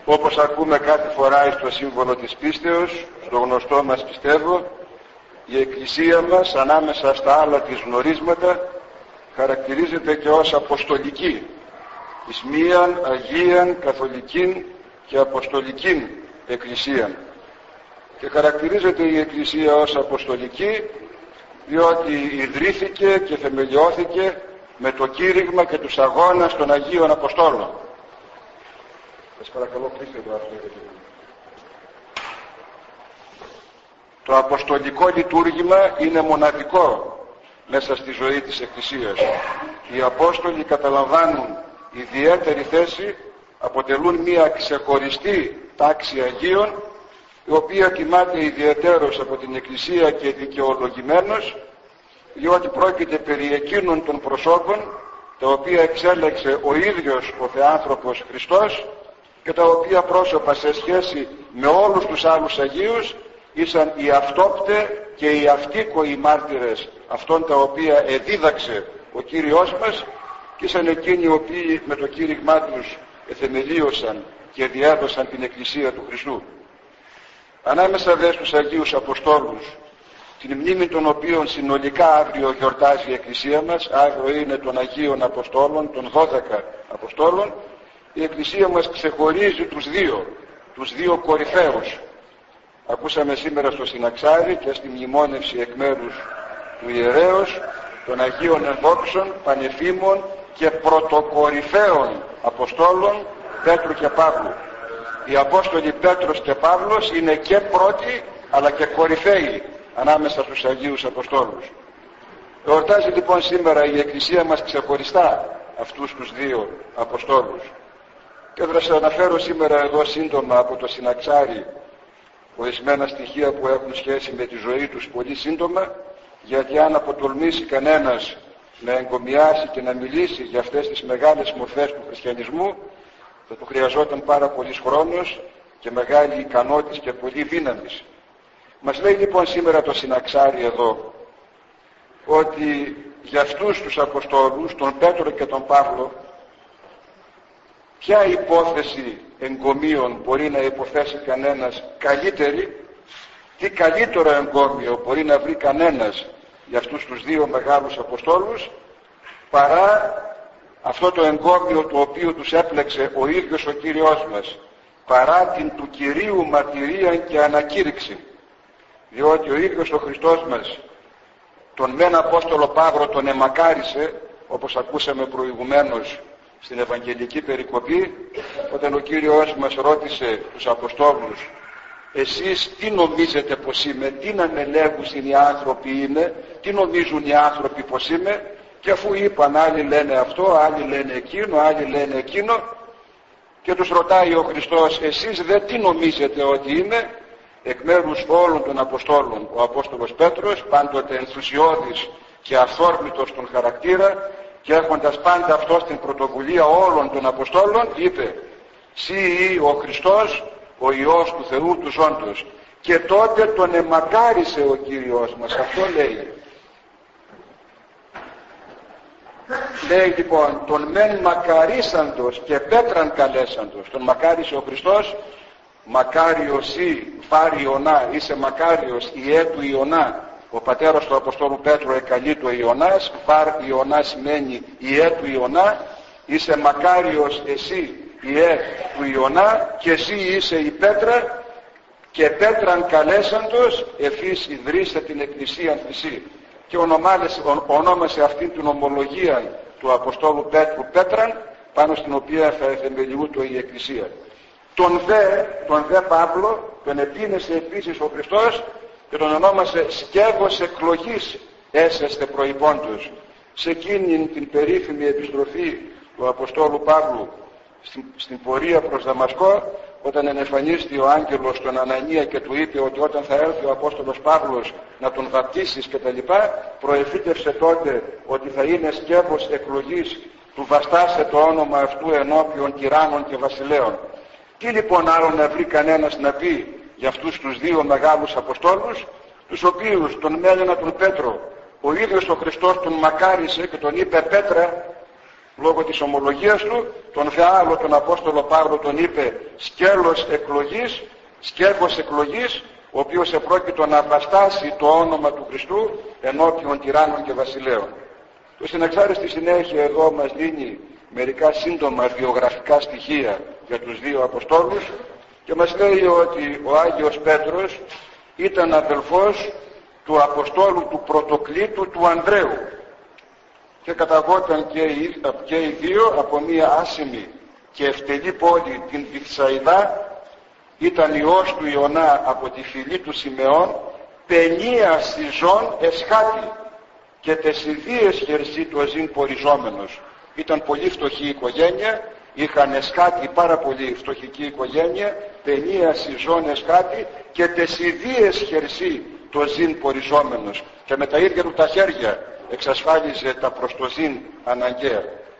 Όπως ακούμε κάθε φορά στο σύμβολο της πίστεως, στο γνωστό μας πιστεύω, η Εκκλησία μας ανάμεσα στα άλλα της γνωρίσματα χαρακτηρίζεται και ως αποστολική, εις μίαν Αγίαν Καθολικήν και Αποστολικήν Εκκλησίαν. Και χαρακτηρίζεται η Εκκλησία ως αποστολική διότι ιδρύθηκε και θεμελιώθηκε με το κήρυγμα και τους αγώνας των Αγίων Αποστόλων. Σας παρακαλώ, κλείστε το αυτό. Το αποστολικό λειτουργήμα είναι μοναδικό μέσα στη ζωή της Εκκλησίας. Οι Απόστολοι καταλαμβάνουν ιδιαίτερη θέση, αποτελούν μια ξεχωριστή τάξη Αγίων, η οποία τιμάται ιδιαιτέρως από την Εκκλησία και δικαιολογημένος, διότι πρόκειται περί εκείνων των προσώπων τα οποία εξέλεξε ο ίδιος ο Θεάνθρωπος Χριστός και τα οποία πρόσωπα σε σχέση με όλους τους άλλους Αγίους ήσαν οι αυτόπτε και οι αυτοίκοοι μάρτυρες αυτών τα οποία εδίδαξε ο Κύριος μας και ήσαν εκείνοι οι οποίοι με το κήρυγμά τους εθεμελίωσαν και διέδωσαν την Εκκλησία του Χριστού. Ανάμεσα δε στους Αγίους Αποστόλους, την μνήμη των οποίων συνολικά αύριο γιορτάζει η Εκκλησία μας, αύριο είναι των Αγίων Αποστόλων, των 12 Αποστόλων, η Εκκλησία μας ξεχωρίζει τους δύο κορυφαίους. Ακούσαμε σήμερα στο Συναξάρι και στη μνημόνευση εκ μέρους του ιερέως των Αγίων Ενδόξων, Πανεφήμων και πρωτοκορυφαίων Αποστόλων Πέτρου και Παύλου. Οι Απόστολοι Πέτρος και Παύλος είναι και πρώτοι αλλά και κορυφαίοι ανάμεσα στους Αγίους Αποστόλους. Εορτάζει λοιπόν σήμερα η Εκκλησία μας ξεχωριστά αυτούς τους δύο Αποστόλους. Και θα σας αναφέρω σήμερα εδώ σύντομα από το Συναξάρι ορισμένα στοιχεία που έχουν σχέση με τη ζωή τους πολύ σύντομα, γιατί αν αποτολμήσει κανένας να εγκομιάσει και να μιλήσει για αυτές τις μεγάλες μορφές του χριστιανισμού, θα του χρειαζόταν πάρα πολύς χρόνος και μεγάλη ικανότης και πολύ δύναμης. Μας λέει λοιπόν σήμερα το Συναξάρι εδώ ότι για αυτούς τους Αποστόλους, τον Πέτρο και τον Παύλο, ποια υπόθεση εγκομίων μπορεί να υποθέσει κανένας καλύτερη, τι καλύτερο εγκόμιο μπορεί να βρει κανένας για αυτούς τους δύο μεγάλους Αποστόλους παρά αυτό το εγκόμιο το οποίο τους έπλεξε ο ίδιος ο Κύριος μας, παρά την του Κυρίου μαρτυρία και ανακήρυξη, διότι ο ίδιος ο Χριστός μας τον μεν Απόστολο Παύλο τον εμακάρισε, όπως ακούσαμε προηγουμένως στην Ευαγγελική περικοπή, όταν ο Κύριος μας ρώτησε τους Αποστόλους, εσείς τι νομίζετε πως είμαι, τι να με λέγουν οι άνθρωποι είμαι, τι νομίζουν οι άνθρωποι πως είμαι, και αφού είπαν άλλοι λένε αυτό, άλλοι λένε εκείνο, άλλοι λένε εκείνο, και τους ρωτάει ο Χριστός, εσείς δε τι νομίζετε ότι είμαι? Εκ μέρους όλων των Αποστόλων ο Απόστολος Πέτρος, πάντοτε ενθουσιώδης και αυθόρμητος στον χαρακτήρα και έχοντας πάντα αυτό στην πρωτοβουλία όλων των Αποστόλων, είπε, «Συ ο Χριστός, ο Υιός του Θεού του Ζώντος». Και τότε τον εμακάρισε ο Κύριος μας, αυτό λέει. Λέει λοιπόν, τον μεν μακαρίσαντος και πέτραν καλέσαντος, τον μακάρισε ο Χριστός, μακάριος ή φάρ Ιωνά, είσαι μακάριος ιέ του Ιωνά. Ο πατέρας του Αποστόλου Πέτρου εκαλεί το Ιωνάς, φάρ Ιωνά σημαίνει ιέ του Ιωνά, είσαι μακάριος εσύ ιέ του Ιωνά και εσύ είσαι η πέτρα και πέτραν καλέσαντος εφείς ιδρύσε την Εκκλησία θυσί. Και ονόμασε αυτή την ομολογία του Αποστόλου Πέτρου Πέτραν, πάνω στην οποία θα εθεμελιούτο η Εκκλησία. Τον δε Παύλο τον επίνεσε επίσης ο Χριστός και τον ονόμασε σκεύος εκλογής έσεστε προϋπόντος. Σε εκείνη την περίφημη επιστροφή του Αποστόλου Παύλου στην πορεία προς Δαμασκό, όταν ενεφανίστη ο άγγελος στον Ανανία και του είπε ότι όταν θα έρθει ο Απόστολος Παύλος να τον βαπτίσεις και τα λοιπά, προεφήτευσε τότε ότι θα είναι σκεύος εκλογής, του βαστάσε το όνομα αυτού ενώπιον τυράννων και βασιλέων. Τι λοιπόν άλλο να βρει κανένας να πει για αυτούς τους δύο μεγάλους Αποστόλους, τους οποίους τον μέλαινα τον Πέτρο ο ίδιος ο Χριστός τον μακάρισε και τον είπε, Πέτρα, λόγω της ομολογίας του, τον δε άλλο τον Απόστολο Παύλο τον είπε σκέλος εκλογής, σκέφος εκλογής, ο οποίος επρόκειτο να βαστάσει το όνομα του Χριστού ενώπιον τυράννων και βασιλέων. Το συνεξάριστη συνέχεια εδώ μας δίνει μερικά σύντομα βιογραφικά στοιχεία για τους δύο Αποστόλους και μας λέει ότι ο Άγιος Πέτρος ήταν αδελφός του Αποστόλου του Πρωτοκλήτου του Ανδρέου και καταγόταν και οι δύο από μια άσημη και ευτελή πόλη, την Βηθσαϊδά. Ήταν ιός του Ιωνά από τη φυλή του Σιμεών, πενία συζών εσχάτη και τεσιδίες χερσί του εζήν ποριζόμενος. Ήταν πολύ φτωχή οικογένεια, είχαν εσχάτη, πάρα πολύ φτωχική οικογένεια, πενία συζών εσχάτη και τεσιδίες χερσί του εζήν ποριζόμενος, και με τα ίδια του τα χέρια εξασφάλιζε τα προς το ζήν αναγκαία.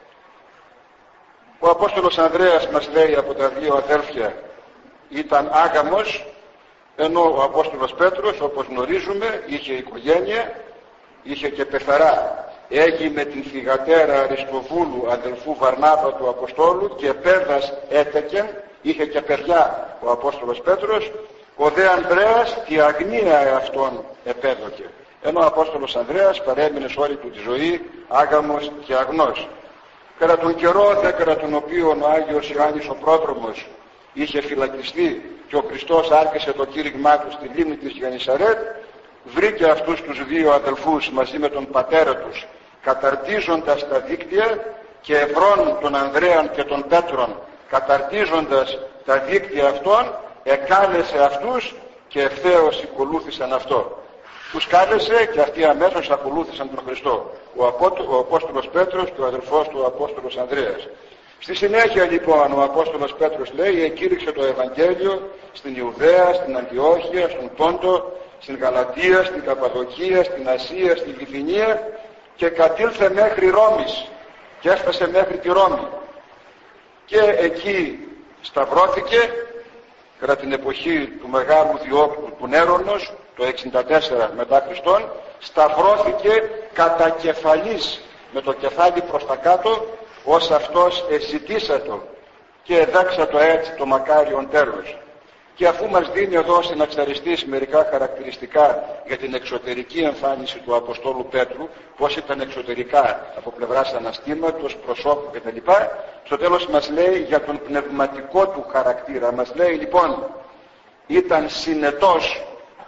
Ο Απόστολος Ανδρέας μας λέει από τα δύο αδέλφια ήταν άγαμος, ενώ ο Απόστολος Πέτρος, όπως γνωρίζουμε, είχε οικογένεια, είχε και πεθαρά. Έγινε την θυγατέρα Αριστοβούλου, αδελφού Βαρνάβα του Αποστόλου, και πέδας έτεκεν, είχε και παιδιά ο Απόστολος Πέτρος. Ο δε Ανδρέας τη αγνία εαυτόν επέδοκε, ενώ ο Απόστολος Ανδρέας παρέμεινε σε όλη του τη ζωή άγαμος και αγνός. Κατά τον καιρό δε κατά τον οποίο ο Άγιος Ιωάννης ο Πρόδρομος είχε φυλακιστεί και ο Χριστός άρχισε το κήρυγμά του στη λίμνη της Γεννησαρέτ, βρήκε αυτούς τους δύο αδελφούς μαζί με τον πατέρα τους καταρτίζοντας τα δίκτυα, και ευρών τον Ανδρέαν και τον Πέτρον καταρτίζοντας τα δίκτυα αυτών εκάλεσε αυτούς και ευθέως ακολούθησαν αυτό. Τους κάλεσε και αυτοί αμέσως ακολούθησαν τον Χριστό, ο Απόστολος Πέτρος και ο αδελφός του ο Απόστολος Ανδρέας. Στη συνέχεια λοιπόν ο Απόστολος Πέτρος λέει εκήρυξε το Ευαγγέλιο στην Ιουδαία, στην Αντιόχεια, στον Πόντο, στην Γαλατία, στην Καπαδοκία, στην Ασία, στη Βυθινία και κατήλθε μέχρι Ρώμης και έφτασε μέχρι τη Ρώμη και εκεί σταυρώθηκε κατά την εποχή του μεγάλου διώκτου του Νέρονος το 64 μετά Χριστόν. Σταυρώθηκε κατά κεφαλής, με το κεφάλι προς τα κάτω, ως αυτός εσυτίσατο και εδάξατο έτσι το μακάριον τέλος. Και αφού μας δίνει εδώ συναξαριστής μερικά χαρακτηριστικά για την εξωτερική εμφάνιση του Αποστόλου Πέτρου, πώς ήταν εξωτερικά από πλευράς αναστήματος, προσώπου κτλ., στο τέλος μας λέει για τον πνευματικό του χαρακτήρα. Μας λέει λοιπόν ήταν συνετός,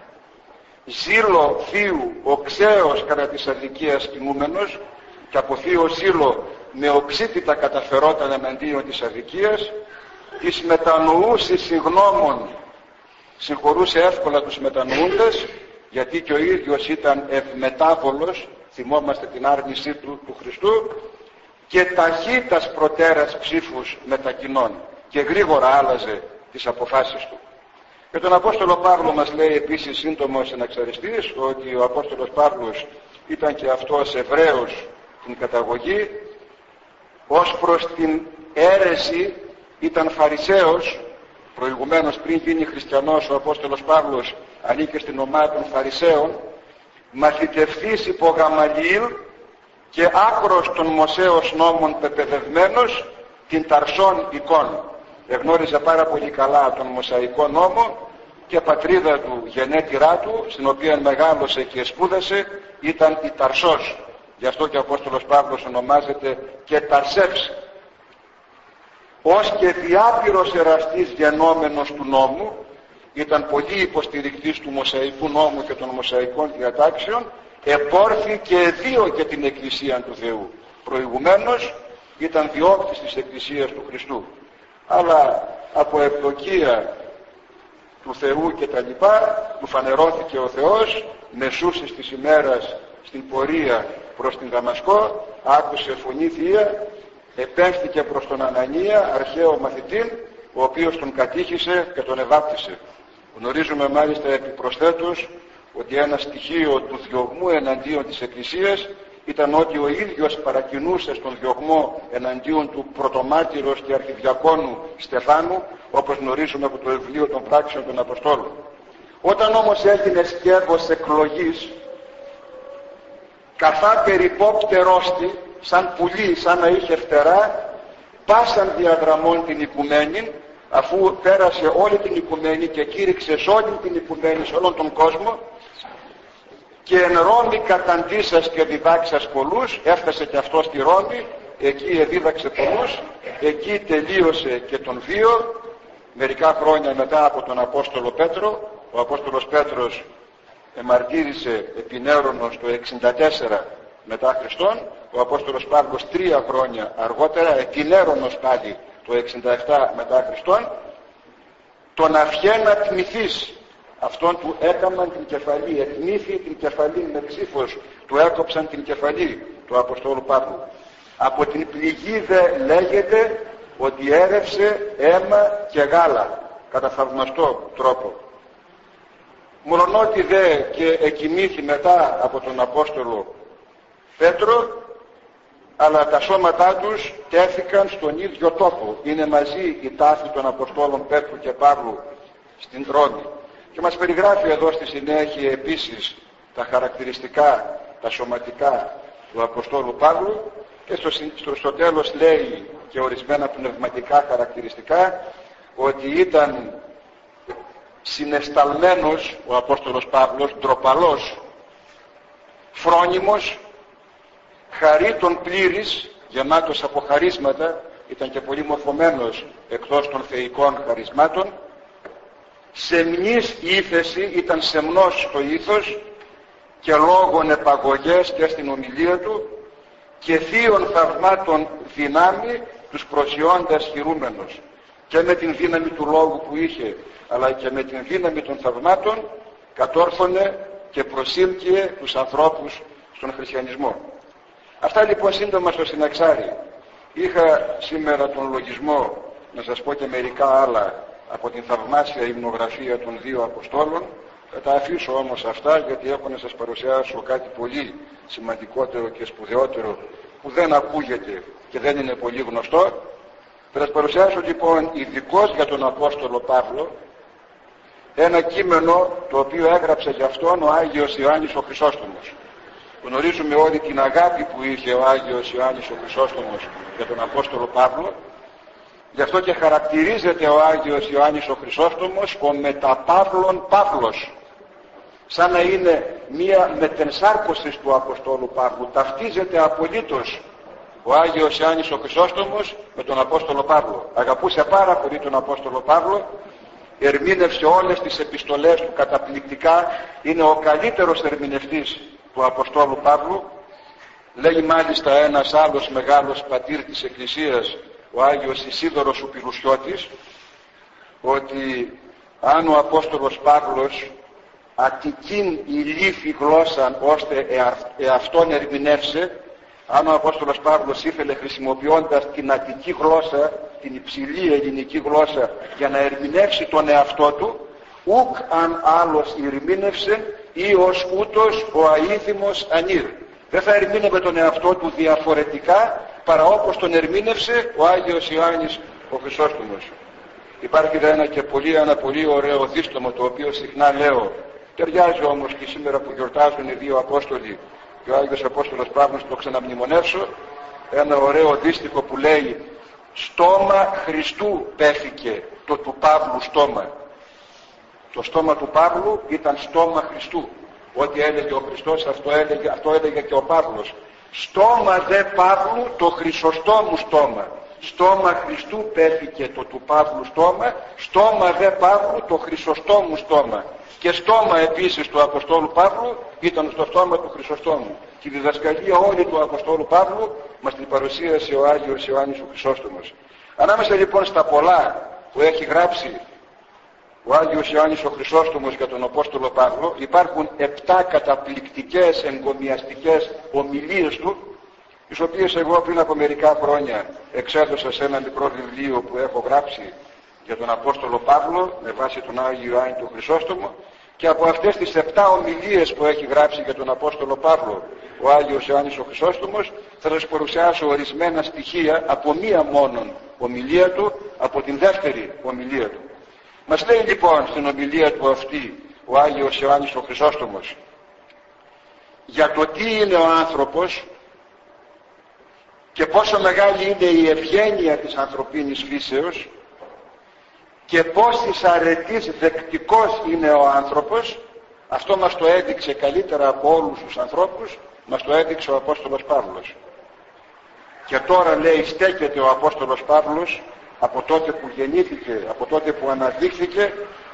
ζήλο θείου οξέως κατά της αδικίας τιμούμενος, και από θείο ζήλο με οξύτητα καταφερόταν εναντίον της αδικίας, της μετανοούσης συγγνώμων συγχωρούσε εύκολα τους μετανοούντες, γιατί και ο ίδιος ήταν ευμετάβολος, θυμόμαστε την άρνησή του Χριστού, και ταχύτας προτέρας ψήφους μετακοινών, και γρήγορα άλλαζε τις αποφάσεις του. Και τον Απόστολο Παύλο μας λέει επίσης σύντομος συναξαριστής ότι ο Απόστολος Παύλος ήταν και αυτός Εβραίος την καταγωγή, ως προς την αίρεση ήταν Φαρισαίος. Προηγουμένως πριν γίνει χριστιανός ο Απόστολος Παύλος ανήκε στην ομάδα των Φαρισαίων, μαθητευτής υπό Γαμαλιήλ και άκρος των Μωσέως νόμων πεπαιδευμένος την Ταρσών εικόν. Εγνώριζε πάρα πολύ καλά τον Μωσαϊκό νόμο και πατρίδα του, γενέτειρά του, στην οποία μεγάλωσε και σπούδασε, ήταν η Ταρσός. Γι' αυτό και ο Απόστολος Παύλος ονομάζεται και Ταρσεύς. Ως και διάπειρος εραστής γενόμενος του νόμου, ήταν πολύ υποστηρικτής του Μωσαϊκού νόμου και των Μωσαϊκών διατάξεων, επόρθη και εδίωκε την Εκκλησία του Θεού. Προηγουμένως ήταν διώκτης της Εκκλησίας του Χριστού, αλλά από ευδοκία του Θεού και τα λοιπά του φανερώθηκε ο Θεός μεσούσης της ημέρας στην πορεία προς την Δαμασκό, άκουσε φωνή θεία, επέμφθηκε προς τον Ανανία, αρχαίο μαθητήν, ο οποίος τον κατήχησε και τον ευάπτισε. Γνωρίζουμε μάλιστα επιπροσθέτως ότι ένα στοιχείο του διωγμού εναντίον της Εκκλησίας ήταν ότι ο ίδιος παρακινούσε στον διωγμό εναντίον του πρωτομάρτυρος και αρχιδιακόνου Στεφάνου, όπως γνωρίζουμε από το βιβλίο των πράξεων των Αποστόλων. Όταν όμως έγινε σκεύος εκλογής, καθά περιπόπτερόστη, σαν πουλί, σαν να είχε φτερά, πάσαν διαγραμμών την οικουμένη, αφού πέρασε όλη την οικουμένη και κήρυξε σε όλη την οικουμένη, σε όλον τον κόσμο, και εν Ρώμη καταντήσας και διδάξας πολλούς, έφτασε και αυτό στη Ρώμη, εκεί δίδαξε πολλούς, εκεί τελείωσε και τον βίο. Μερικά χρόνια μετά από τον Απόστολο Πέτρο, ο Απόστολος Πέτρος εμαρτύρησε επινέρωνος το 64 μετά Χριστόν, ο Απόστολος Παύλος 3 χρόνια αργότερα επινέρωνος πάλι το 67 μετά Χριστόν. Τον αυχένα τμηθείς, αυτόν του έκαμαν την κεφαλή, ετμήθη την κεφαλή με ψήφος, του έκοψαν την κεφαλή του Αποστόλου Παύλου. Από την πληγή δε λέγεται ότι έρευσε αίμα και γάλα, κατά θαυμαστό τρόπο. Μολονότι δε και εκοιμήθη μετά από τον Απόστολο Πέτρο, αλλά τα σώματά τους τέθηκαν στον ίδιο τόπο. Είναι μαζί η τάφη των Αποστόλων Πέτρου και Παύλου στην Ρώμη. Και μας περιγράφει εδώ στη συνέχεια επίσης τα χαρακτηριστικά, τα σωματικά του Αποστόλου Παύλου, και στο τέλος λέει και ορισμένα πνευματικά χαρακτηριστικά, ότι ήταν συναισθαλμένος ο Απόστολος Παύλος, ντροπαλός, φρόνιμος, χαρίτων πλήρης, γεμάτος από χαρίσματα, ήταν και πολύ μορφωμένος εκτός των θεϊκών χαρισμάτων, σεμνής ύφεση, ήταν σεμνός στο ήθος και λόγων επαγωγές και στην ομιλία του, και θείων θαυμάτων δυνάμει τους προσιώντας χειρούμενος, και με την δύναμη του λόγου που είχε, αλλά και με την δύναμη των θαυμάτων κατόρθωνε και προσήλκυε τους ανθρώπους στον χριστιανισμό. Αυτά λοιπόν σύντομα στο Συναξάρι. Είχα σήμερα τον λογισμό να σας πω και μερικά άλλα από την θαυμάσια υμνογραφία των δύο Αποστόλων. Θα τα αφήσω όμως αυτά, γιατί έχω να σας παρουσιάσω κάτι πολύ σημαντικότερο και σπουδαιότερο που δεν ακούγεται και δεν είναι πολύ γνωστό. Θα σας παρουσιάσω λοιπόν ειδικώς για τον Απόστολο Παύλο ένα κείμενο το οποίο έγραψε για αυτόν ο Άγιος Ιωάννης ο Χρυσόστομος. Γνωρίζουμε όλοι την αγάπη που είχε ο Άγιος Ιωάννης ο Χρυσόστομος για τον Απόστολο Παύλο. Γι' αυτό και χαρακτηρίζεται ο Άγιος Ιωάννης ο Χρυσόστομος ο μεταπαύλων Παύλος, σαν να είναι μία μετενσάρκωση του Αποστόλου Παύλου. Ταυτίζεται απολύτως ο Άγιος Ιωάννης ο Χρυσόστομος με τον Απόστολο Παύλο. Αγαπούσε πάρα πολύ τον Απόστολο Παύλο, ερμήνευσε όλες τις επιστολές του καταπληκτικά, είναι ο καλύτερος ερμηνευτής του Αποστόλου Παύλου. Λέει μάλιστα ένας άλλος μεγάλος πατήρ της Εκκλησίας, ο Άγιος Ισίδωρος ο Πυρουσιώτης, ότι αν ο Απόστολος Παύλος αττικήν ηλίφη γλώσσαν ώστε εαυτόν ερμηνεύσε, αν ο Απόστολος Παύλος ήθελε χρησιμοποιώντας την αττική γλώσσα, την υψηλή ελληνική γλώσσα, για να ερμηνεύσει τον εαυτό του, ουκ αν άλλος ερμήνευσε ή ως ούτως ο αήθιμος ανήρ. Δεν θα ερμήνευε τον εαυτό του διαφορετικά παρά όπως τον ερμήνευσε ο Άγιος Ιωάννης ο Χρυσόστομος. Υπάρχει ένα πολύ ωραίο δίστομο, το οποίο συχνά λέω, ταιριάζει όμως και σήμερα που γιορτάζουν οι δύο Απόστολοι και ο Άγιος Απόστολος Παύλος, το ξαναμνημονεύσω, ένα ωραίο δίστιχο που λέει «Στόμα Χριστού πέθηκε το του Παύλου στόμα». Το στόμα του Παύλου ήταν στόμα Χριστού. Ό,τι έλεγε ο Χριστός αυτό έλεγε και ο Παύλος. Στόμα δε Παύλου το Χρυσοστόμου στόμα. Στόμα Χριστού πέθηκε το του Παύλου στόμα. Στόμα δε Παύλου το Χρυσοστόμου στόμα. Και στόμα επίσης του Αποστόλου Παύλου ήταν στο στόμα του Χρυσοστόμου. Και η διδασκαλία όλη του Αποστόλου Παύλου μας την παρουσίασε ο Άγιος Ιωάννης ο Χρυσόστομος. Ανάμεσα λοιπόν στα πολλά που έχει γράψει ο Άγιος Ιωάννης ο Χρυσόστομος για τον Απόστολο Παύλο, υπάρχουν 7 καταπληκτικές εγκομιαστικές ομιλίες του, τις οποίες εγώ πριν από μερικά χρόνια εξέδωσα σε ένα μικρό βιβλίο που έχω γράψει για τον Απόστολο Παύλο με βάση τον Άγιο Ιωάννη τον Χρυσόστομο, και από αυτές τις 7 ομιλίες που έχει γράψει για τον Απόστολο Παύλο ο Άγιος Ιωάννης ο Χρυσόστομος, θα σας παρουσιάσω ορισμένα στοιχεία από μία μόνον ομιλία του, από την δεύτερη ομιλία του. Μας λέει λοιπόν στην ομιλία του αυτή ο Άγιος Ιωάννης ο Χρυσόστομος για το τι είναι ο άνθρωπος, και πόσο μεγάλη είναι η ευγένεια της ανθρωπίνης φύσεως και πόσης αρετής δεκτικός είναι ο άνθρωπος, αυτό μας το έδειξε καλύτερα από όλους τους ανθρώπους, μας το έδειξε ο Απόστολος Παύλος. Και τώρα λέει στέκεται ο Απόστολος Παύλος από τότε που γεννήθηκε, από τότε που αναδείχθηκε,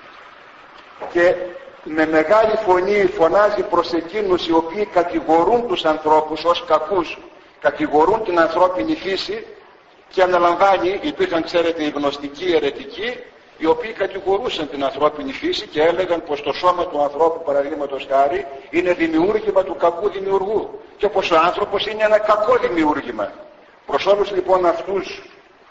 και με μεγάλη φωνή φωνάζει προς εκείνους οι οποίοι κατηγορούν τους ανθρώπους ως κακούς, κατηγορούν την ανθρώπινη φύση, και αναλαμβάνει, υπήρχαν ξέρετε οι γνωστικοί αιρετικοί, οι οποίοι κατηγορούσαν την ανθρώπινη φύση και έλεγαν πως το σώμα του ανθρώπου, παραδείγματος χάρη, είναι δημιούργημα του κακού δημιουργού και πως ο άνθρωπος είναι ένα κακό δημιούργημα. Προς όλους λοιπόν αυτούς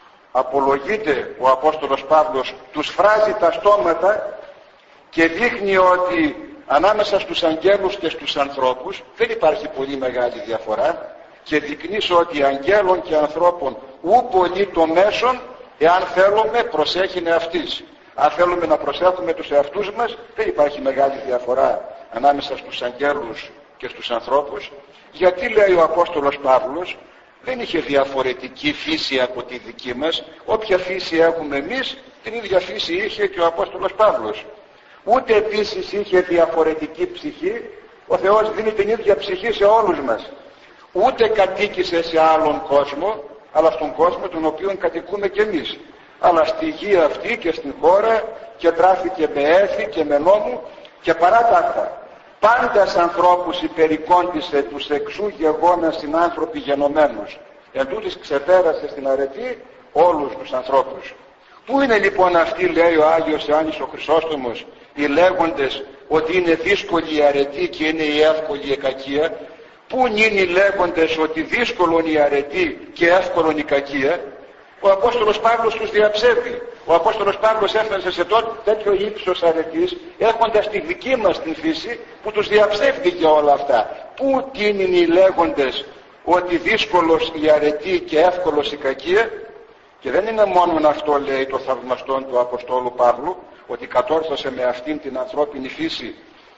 απολογείται ο Απόστολος Παύλος, τους φράζει τα στόματα και δείχνει ότι ανάμεσα στους αγγέλους και στους ανθρώπους δεν υπάρχει πολύ μεγάλη διαφορά, και δεικνύσει ότι αγγέλων και ανθρώπων ου πολύ το μέσον, εάν θέλουμε προσέχεινε αυτής. Αν θέλουμε να προσέχουμε τους εαυτούς μας, δεν υπάρχει μεγάλη διαφορά ανάμεσα στους αγγέλους και στους ανθρώπους. Γιατί λέει ο Απόστολος Παύλος, δεν είχε διαφορετική φύση από τη δική μας. Όποια φύση έχουμε εμείς, την ίδια φύση είχε και ο Απόστολος Παύλος. Ούτε επίσης είχε διαφορετική ψυχή. Ο Θεός δίνει την ίδια ψυχή σε όλους μας. Ούτε κατοίκησε σε άλλον κόσμο, αλλά στον κόσμο τον οποίο κατοικούμε κι εμείς. Αλλά στη γη αυτή και στην χώρα, και τράφηκε με έθη και με νόμου, και παρά τα αυτά πάντας ανθρώπους υπερικόντισε τους εξού γεγόνα συνάνθρωποι γενομένους. Εν τούτοις ξεπέρασε στην αρετή όλους τους ανθρώπους. Πού είναι λοιπόν αυτοί, λέει ο Άγιος Ιωάννης ο Χρυσόστομος, οι λέγοντες ότι είναι δύσκολη η αρετή και είναι η εύκολη η κακία? Πού είναι οι λέγοντες ότι δύσκολον η αρετή και εύκολον η κακία? Ο Απόστολος Παύλος τους διαψεύδει. Ο Απόστολος Παύλος έφτασε σε τέτοιο ύψος αρετής, έχοντας τη δική μας την φύση, που τους διαψεύδηκε όλα αυτά. Πού είναι οι λέγοντες ότι δύσκολος η αρετή και εύκολος η κακία? Και δεν είναι μόνο αυτό, λέει, το θαυμαστόν του Αποστόλου Παύλου, ότι κατόρθωσε με αυτήν την ανθρώπινη φύση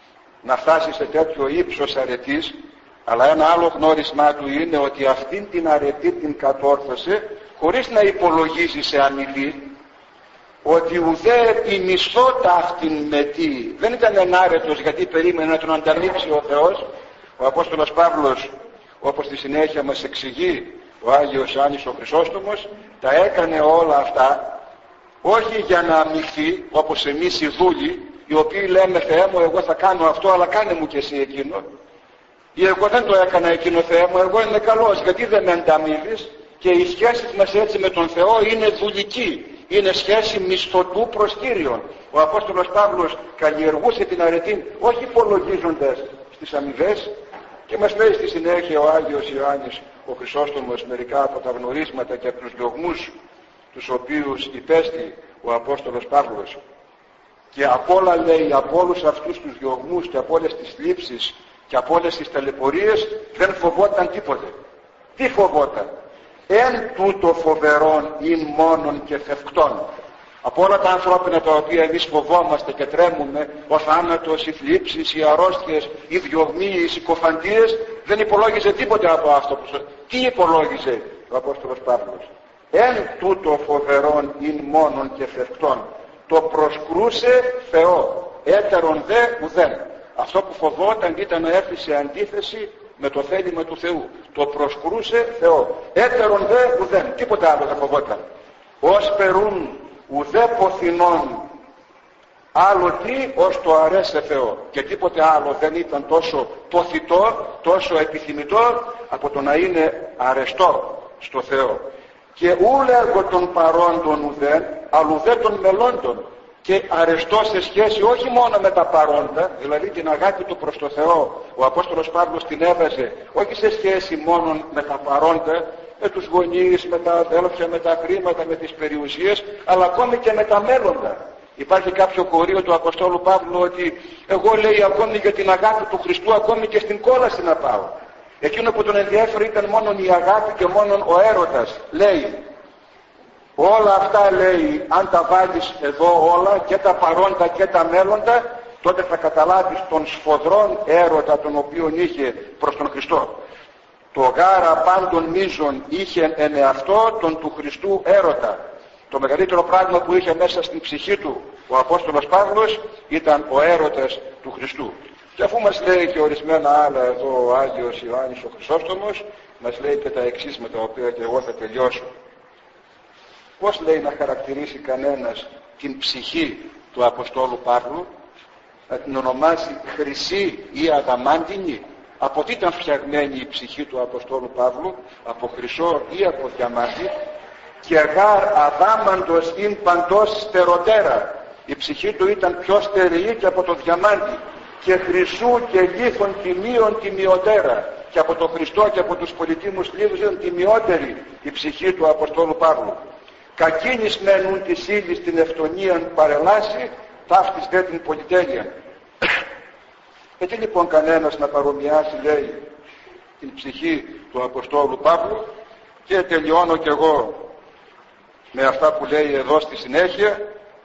να φτάσει σε τέτοιο ύψος αρετής, αλλά ένα άλλο γνώρισμά του είναι ότι αυτήν την αρετή την κατόρθωσε χωρίς να υπολογίζει σε αμοιβή, ότι ουδέ επιμισθώ ταύτην μετή. Δεν ήταν ενάρετος γιατί περίμενε να τον ανταμείψει ο Θεός. Ο Απόστολος Παύλος, όπως στη συνέχεια μας εξηγεί ο Άγιος Ιωάννης ο Χρυσόστομος, τα έκανε όλα αυτά όχι για να αμοιφθεί όπως εμείς οι δούλοι, οι οποίοι λέμε Θεέ μου εγώ θα κάνω αυτό, αλλά κάνε μου και εσύ εκείνο, ή εγώ δεν το έκανα εκείνο Θεέ μου, εγώ είμαι καλός, γιατί δεν με ανταμείβεις? Και η σχέση μας έτσι με τον Θεό είναι δουλική, είναι σχέση μισθωτού προς Κύριον. Ο Απόστολος Παύλος καλλιεργούσε την αρετή όχι υπολογίζοντας στις αμοιβές, και μας λέει στη συνέχεια ο Άγιος Ιωάννης ο Χρυσόστομος μερικά από τα γνωρίσματα και από τους διωγμούς τους οποίους υπέστη ο Απόστολος Παύλος. Και από όλα, λέει, από όλους αυτούς τους διωγμούς και από όλες τις θλίψεις και από όλες τις ταλαιπωρίες δεν φοβόταν τίποτε. Τι φοβόταν? Εν τούτο φοβερόν ή μόνον και θευκτόν. Από όλα τα ανθρώπινα τα οποία εμείς φοβόμαστε και τρέμουμε, ο θάνατος, οι θλίψεις, οι αρρώστιες, οι διωγμοί, οι συκοφαντίες, δεν υπολόγιζε τίποτε από αυτό. Τι υπολόγιζε ο Απόστολος Παύλος? Εν τούτο φοβερόν ή μόνον και θευκτόν, το προσκρούσε Θεό, έτερον δε ουδέν. Αυτό που φοβόταν ήταν να έρθει σε αντίθεση με το θέλημα του Θεού. Το προσκρούσε Θεό, έτερον δε ουδέν. Τίποτα άλλο δεν φοβόταν. Ως περούν ουδέ ποθηνών άλλο τι ως το αρέσε Θεό. Και τίποτε άλλο δεν ήταν τόσο ποθητό, τόσο επιθυμητό από το να είναι αρεστό στο Θεό. Και ου λέγω των παρόντων ουδέν, αλλού δε των μελώντων. Και αρεστό σε σχέση όχι μόνο με τα παρόντα, δηλαδή την αγάπη του προς το Θεό, ο Απόστολος Παύλος την έβαζε όχι σε σχέση μόνο με τα παρόντα, με τους γονείς, με τα αδέλφια, με τα χρήματα, με τις περιουσίες, αλλά ακόμη και με τα μέλλοντα. Υπάρχει κάποιο κορείο του Αποστόλου Παύλου ότι εγώ, λέει, ακόμη για την αγάπη του Χριστού, ακόμη και στην κόλαση να πάω. Εκείνο που τον ενδιέφερε ήταν μόνο η αγάπη και μόνο ο έρωτας. Λέει, όλα αυτά, λέει, αν τα βάλεις εδώ όλα, και τα παρόντα και τα μέλλοντα, τότε θα καταλάβεις τον σφοδρόν έρωτα τον οποίον είχε προς τον Χριστό. Το γάρα πάντων μείζων είχε εν εαυτό τον του Χριστού έρωτα. Το μεγαλύτερο πράγμα που είχε μέσα στην ψυχή του ο Απόστολος Παύλος ήταν ο έρωτας του Χριστού. Και αφού μας λέει και ορισμένα άλλα εδώ ο Άγιος Ιωάννης ο Χρυσόστομος, μας λέει και τα εξής με τα οποία και εγώ θα τελειώσω. Πώς λέει να χαρακτηρίσει κανένας την ψυχή του Αποστόλου Παύλου, να την ονομάσει χρυσή ή αδαμάντινη? Από τι ήταν φτιαγμένη η ψυχή του Αποστόλου Παύλου? Από χρυσό ή από διαμάντι? Και γάρ αδάμαντος ειν παντός στεροτέρα. Η ψυχή του ήταν πιο στερεή και από το διαμάντι, και χρυσού και λίθων τιμίων τιμιωτέρα. Και από το Χριστό και από τους πολυτίμους λίθους ήταν τιμιότερη η ψυχή του Αποστόλου Παύλου. Κακίνης μένουν της ύλης την ευτονίαν παρελάσει, ταύτης δε την πολυτέλεια. Έτσι λοιπόν κανένας να παρομοιάσει, λέει, την ψυχή του Αποστόλου Παύλου. Και τελειώνω κι εγώ με αυτά που λέει εδώ στη συνέχεια,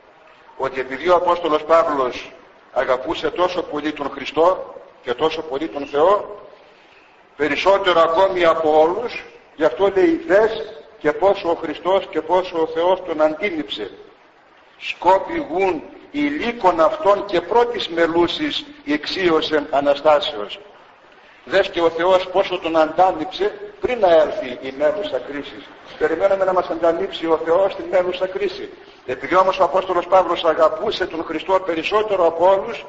ότι επειδή ο Απόστολος Παύλος αγαπούσε τόσο πολύ τον Χριστό και τόσο πολύ τον Θεό, περισσότερο ακόμη από όλους, γι' αυτό λέει δες και πόσο ο Χριστός και πόσο ο Θεός τον αντίληψε. Σκόπιγουν η λύκον αυτών και πρώτης μελούσης εξίωσεν Αναστάσεως. Δες και ο Θεός πόσο τον αντάληψε πριν να έρθει η μέλουσα κρίση. Περιμέναμε να μας ανταλείψει ο Θεός στην μέλουσα κρίση. Επειδή όμως ο Απόστολος Παύλος αγαπούσε τον Χριστό περισσότερο από όλους,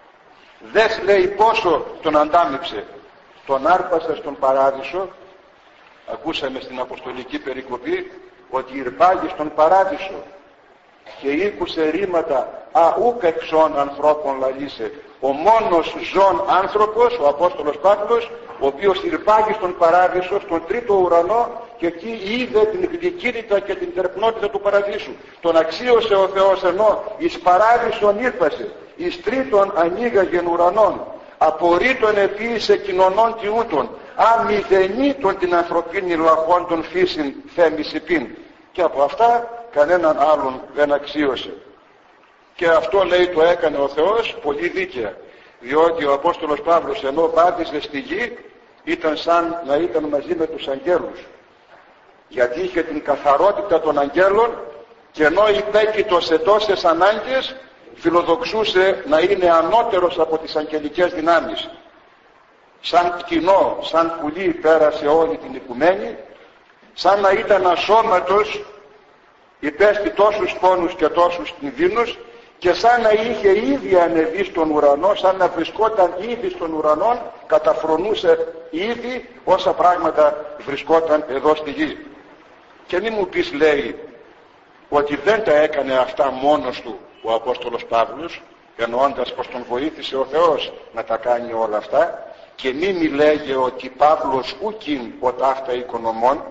δες, λέει, πόσο τον αντάμυψε. Τον άρπασε στον παράδεισο. Ακούσαμε στην Αποστολική Περικοπή ότι ηρπάγει στον παράδεισο και ήκουσε ρήματα αούκ εξών ανθρώπων λαλήσε. Ο μόνος ζών άνθρωπος, ο Απόστολος Παύλος, ο οποίος ηρπάγει στον παράδεισο, στον τρίτο ουρανό, και εκεί είδε την γλυκύτητα και την τερπνότητα του παραδείσου. Τον αξίωσε ο Θεός, ενώ εις παράδεισον ήρπασε, εις τρίτον ανοίγαγεν ουρανών, απορρίτων επίησε κοινωνών τιούτων, αμηδενήτων την ανθρωπίνη λαχών των φύσιν θέμης υπήν. Και από αυτά κανέναν άλλον δεν αξίωσε. Και αυτό, λέει, το έκανε ο Θεός πολύ δίκαια, διότι ο Απόστολος Παύλος ενώ βάδιζε στη γη ήταν σαν να ήταν μαζί με τους αγγέλους, γιατί είχε την καθαρότητα των αγγέλων, και ενώ υπέκειτο σε τόσες ανάγκες φιλοδοξούσε να είναι ανώτερος από τις αγγελικές δυνάμεις. Σαν κτηνό, σαν πουλί πέρασε όλη την οικουμένη, σαν να ήταν ασώματος, υπέστη τόσους πόνους και τόσους κινδύνους, και σαν να είχε ήδη ανεβεί στον ουρανό, σαν να βρισκόταν ήδη στον ουρανό, καταφρονούσε ήδη όσα πράγματα βρισκόταν εδώ στη γη. Και μη μου πεις, λέει, ότι δεν τα έκανε αυτά μόνος του ο Απόστολος Παύλος, εννοώντας πως τον βοήθησε ο Θεός να τα κάνει όλα αυτά, και μη λέγε ότι Παύλος ούκιν ο ταύτα οικονομών.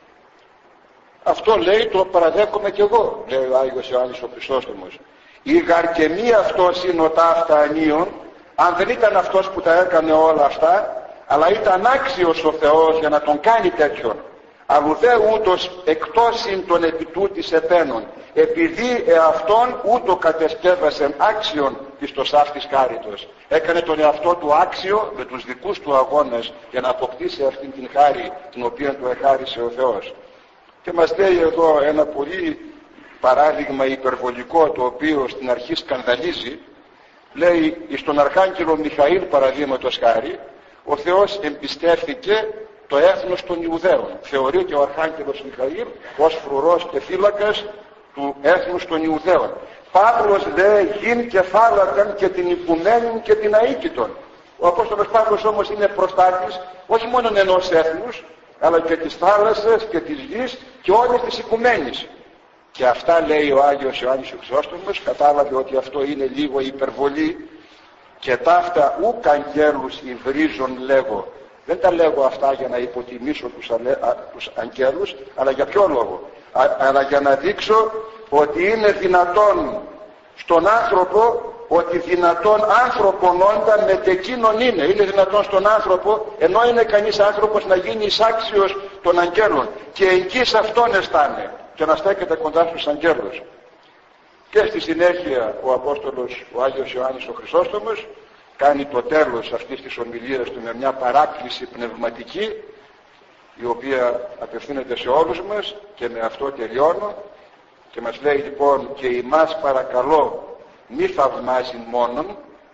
Αυτό, λέει, το παραδέχομαι κι εγώ, λέει ο Άγιος Ιωάννης ο Χρυσόστομος. Η γαρκεμία αυτός είναι ο ταύτα ανίων, αν δεν ήταν αυτός που τα έκανε όλα αυτά, αλλά ήταν άξιος ο Θεός για να τον κάνει τέτοιον. Αλλουδέ ούτως εκτός ειν των επιτούτης επένων, επειδή εαυτόν ούτω κατεσκεύασεν άξιον της το σάφτης χάριτος. Έκανε τον εαυτό του άξιο με τους δικούς του αγώνες για να αποκτήσει αυτήν την χάρη την οποία του εχάρισε ο Θεός. Και μας λέει εδώ ένα πολύ παράδειγμα υπερβολικό, το οποίο στην αρχή σκανδαλίζει. Λέει, στον Αρχάγγελο Μιχαήλ παραδείγματος χάρη, ο Θεός εμπιστεύθηκε το έθνος των Ιουδαίων. Θεωρείται ο Αρχάγγελος Μιχαήλ ως φρουρός και φύλακας του έθνους των Ιουδαίων. Παύλος λέει γιν και φάλακαν και την οικουμένην και την αίκητον. Ο Απόστολος Παύλος όμως είναι προστάτης όχι μόνο ενός έθνους, αλλά και της θάλασσας και της γης και όλης της οικουμένης. Και αυτά, λέει ο Άγιος Ιωάννης ο Χρυσόστομος, κατάλαβε ότι αυτό είναι λίγο υπερβολή, και ταύτα ουκ αγγέλους υβρίζων λέγω. Δεν τα λέγω αυτά για να υποτιμήσω τους αγγέλους, αλλά για ποιο λόγο? Αλλά για να δείξω ότι είναι δυνατόν στον άνθρωπο, ότι δυνατόν άνθρωπον όντα μετεκίνων είναι. Είναι δυνατόν στον άνθρωπο, ενώ είναι κανείς άνθρωπος, να γίνει εισάξιος των αγγέλων, και εγγύς αυτόν αισθάνε και να στέκεται κοντά στους αγγέλους. Και στη συνέχεια ο Απόστολος, ο Άγιος Ιωάννης ο Χρυσόστομος, κάνει το τέλος αυτής της ομιλίας του με μια παράκληση πνευματική, η οποία απευθύνεται σε όλους μας, και με αυτό τελειώνω, και μας λέει λοιπόν: και ημάς παρακαλώ μη θαυμάζει μόνον.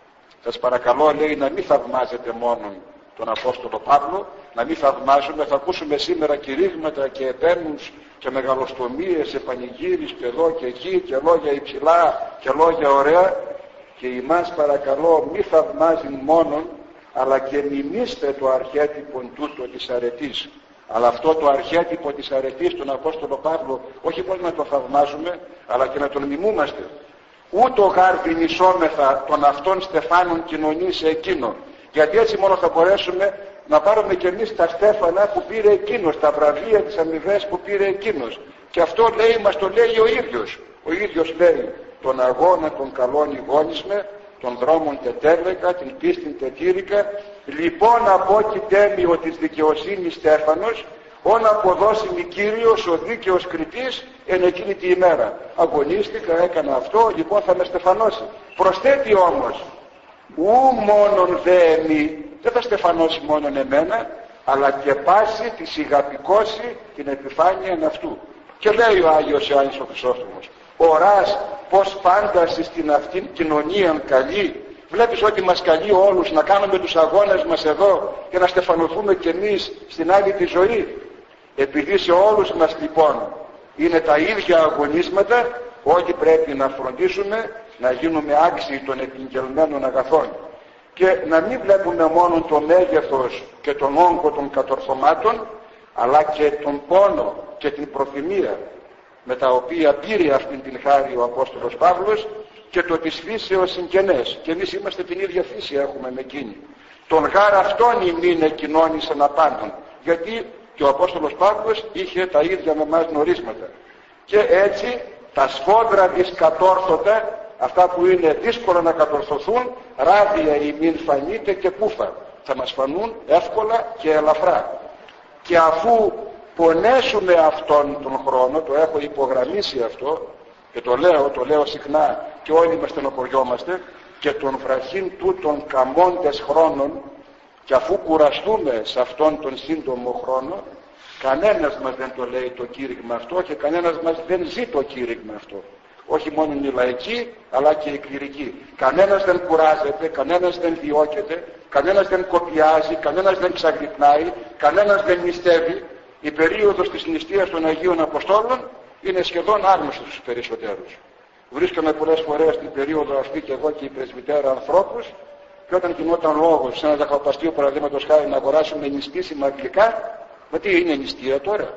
Σας παρακαλώ, λέει, να μην θαυμάζετε μόνον τον Απόστολο Παύλο, να μην θαυμάζουμε. Θα ακούσουμε σήμερα κηρύγματα και επέμβους και μεγαλοστομίες, επανηγύρις και εδώ και εκεί και λόγια υψηλά και λόγια ωραία. Και ημάς παρακαλώ μη θαυμάζει μόνον, αλλά και μιμήστε το αρχέτυπον τούτο της αρετής. Αλλά αυτό το αρχέτυπο της αρετής, τον Απόστολο Παύλο, όχι μόνο να το θαυμάζουμε, αλλά και να τον μιμούμαστε. Ούτω γάρδιν ισόμεθα των αυτών στεφάνων κοινωνεί σε εκείνο. Γιατί έτσι μόνο θα μπορέσουμε να πάρουμε κι εμείς τα στέφανα που πήρε εκείνος, τα βραβεία, τις αμοιβές που πήρε εκείνος. Και αυτό λέει, μας το λέει ο ίδιος. Ο ίδιος λέει: τον αγώνα των καλών ηγόνισμε, των δρόμων τετέλεκα, την πίστην τετήρικα. Λοιπόν απόκει τέμιο της δικαιοσύνης στέφανος, όν αποδώσιμη Κύριος ο δίκαιος κριτής εν εκείνη τη ημέρα. Αγωνίστηκα, έκανα αυτό, λοιπόν θα με στεφανώσει. Προσθέτει όμως: ου μόνον δε εμεί, δεν θα στεφανώσει μόνον εμένα, αλλά και πάση τη σιγαπικώσει την επιφάνεια αυτού. Και λέει ο Άγιος Ιωάννης ο Χρυσόστομος: οράς πως πάντας στην αυτήν κοινωνίαν καλή. Βλέπεις ότι μας καλεί όλους να κάνουμε τους αγώνες μας εδώ και να στεφανωθούμε κι εμείς στην άλλη τη ζωή. Επειδή σε όλους μας λοιπόν είναι τα ίδια αγωνίσματα, όλοι πρέπει να φροντίσουμε να γίνουμε άξιοι των επιγγελμένων αγαθών και να μην βλέπουμε μόνο το μέγεθος και τον όγκο των κατορθωμάτων, αλλά και τον πόνο και την προθυμία με τα οποία πήρε αυτήν την χάρη ο Απόστολος Παύλος, και το της φύσεως συγγενές. Και εμείς είμαστε την ίδια φύση έχουμε με εκείνη. Τον γάρ αυτόν ημίν εκοινώνησαν απάντων. Γιατί και ο Απόστολος Παύλος είχε τα ίδια με εμάς γνωρίσματα. Και έτσι τα σφόδρα δυσκατόρθωτα, αυτά που είναι δύσκολα να κατορθωθούν, ράδια ημίν φανείται και κούφα. Θα μας φανούν εύκολα και ελαφρά. Και αφού πονέσουμε αυτόν τον χρόνο, το έχω υπογραμμίσει αυτό και το λέω συχνά και όλοι μας στενοχωριόμαστε, και τον βραχήν τούτων καμώντες χρόνων, και αφού κουραστούμε σε αυτόν τον σύντομο χρόνο, κανένας μας δεν το λέει το κήρυγμα αυτό και κανένας μας δεν ζει το κήρυγμα αυτό. Όχι μόνο οι λαϊκοί, αλλά και οι κληρικοί. Κανένας δεν κουράζεται, κανένας δεν διώκεται, κανένας δεν κοπιάζει, κανένας δεν ξαγρυπνάει, κανένας δεν νηστεύει. Η περίοδος της νηστείας των Αγίων Αποστόλων είναι σχεδόν άγνωστη στους περισσότερους. Βρίσκαμε πολλές φορές την περίοδο αυτή και εγώ και η πρεσβυτέρα ανθρώπους, και όταν γινόταν λόγος σε ένα δαχαπαστείο παραδείγματος χάρη να αγοράσουμε νηστήσιμα αγγλικά, μα τι είναι νηστεία τώρα?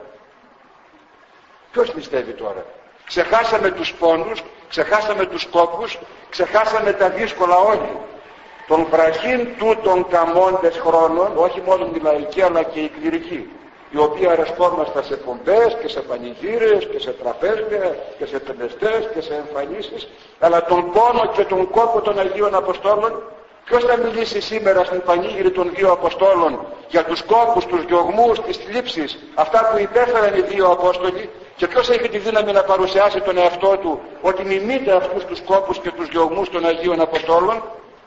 Ποιος νηστεύει τώρα? Ξεχάσαμε τους πόνους, ξεχάσαμε τους κόπους, ξεχάσαμε τα δύσκολα όλοι. Των βραχήν τούτων καμώντες χρόνων, όχι μόνο οι λαϊκοί αλλά και οι κληρικοί, οι οποίοι αρεσκόμασταν σε πομπές και σε πανηγύρες και σε τραπέζια και σε πεντεστές και σε εμφανίσεις, αλλά τον πόνο και τον κόπο των Αγίων Αποστόλων. Ποιος θα μιλήσει σήμερα στην πανήγυρη των δύο Αποστόλων για τους κόπους, τους διωγμούς, τις θλίψεις, αυτά που υπέφεραν οι δύο Απόστολοι, και ποιος έχει τη δύναμη να παρουσιάσει τον εαυτό του ότι μιμείται αυτούς τους κόπους και τους διωγμούς των Αγίων Αποστόλων?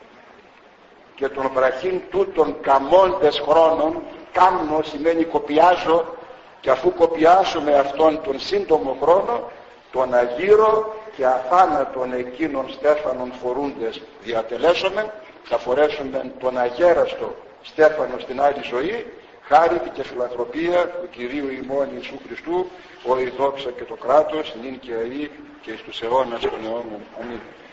Και των βραχήν τούτων καμώντες χρόνων, κάμνο σημαίνει κοπιάζω, και αφού κοπιάσουμε αυτόν τον σύντομο χρόνο, τον αγύρο και αθάνατον εκείνων στέφανων φορούντες διατελέσουμε, θα φορέσουμε τον αγέραστο στέφανο στην άλλη ζωή, χάρη και φιλανθρωπία του Κυρίου ημών Ιησού Χριστού, ο η δόξα και το κράτος, νυν και αεί και εις τους αιώνας των αιώνων. Αμήν.